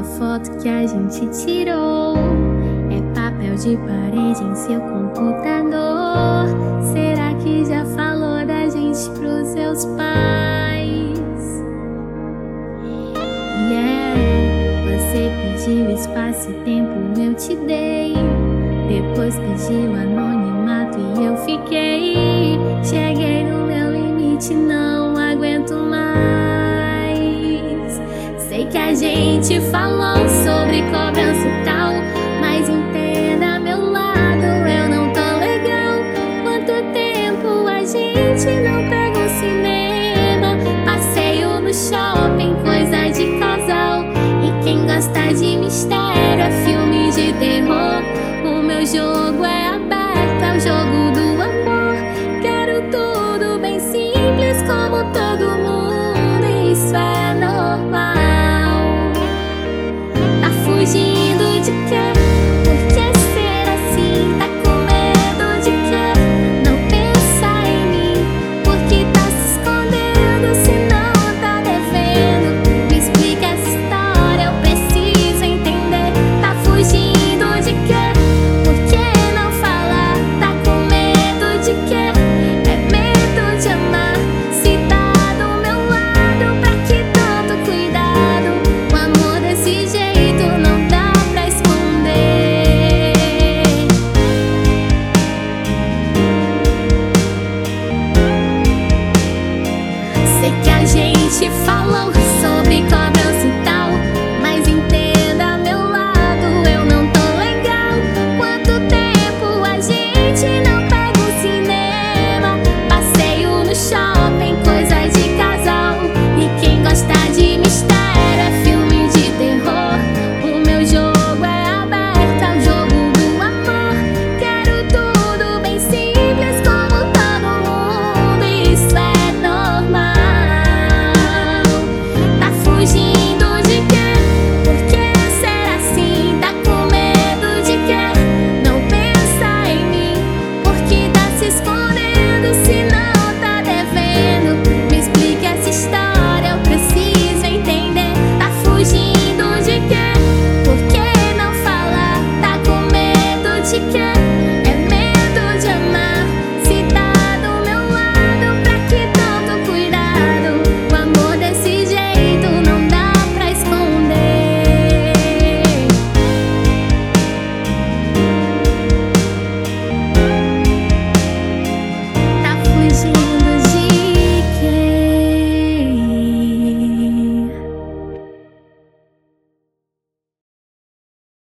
Aquela foto que a gente tirou é papel de parede em seu computador. Será que já falou da gente pros seus pais? Você pediu espaço e tempo, eu te dei. Depois pediu anonimato e eu fiquei. Cheguei no meu limite, não aguento mais. Sei que a gente falou sobre cobrança e tal, mas entenda meu lado, eu não tô legal. Quanto tempo a gente não pega um cinema, passeio no shopping, coisa de casal. E quem gosta de mistério é filme de terror. O meu jogo é aberto, é o jogo do amor. Quero tudo bem simples como todo mundo, e isso é normal. Tá fugindo de quê? Por que ser assim? Tá com medo de quê? Não pensa em mim. Por que tá se escondendo se não tá devendo? Me explica essa história, eu preciso entender. Tá fugindo de quê? Por que não falar? Tá com medo de quê? É medo de amar. Se tá do meu lado, pra que tanto cuidado? O amor desse jeito não dá pra esconder. Sei que a gente falou sobre cobrança e tal, mas entenda meu lado, eu não tô legal. Quanto tempo a gente não pega um cinema, passeio no shopping, coisa de casal. E quem gosta de mistério é filme de terror. O meu jogo é aberto, é o jogo do amor. Quero tudo bem simples como todo mundo, e isso é normal. Tá fugindo de quê? Por que ser assim? Tá com medo de quê? Não pensa em mim. Por que tá se escondendo se não tá devendo? Me explica essa história, eu preciso entender. Tá fugindo de quê? Por que não falar? Tá com medo de quê? É medo de amar. Se tá do meu lado, pra que tanto cuidado? O amor desse jeito não dá pra esconder. Tá fugindo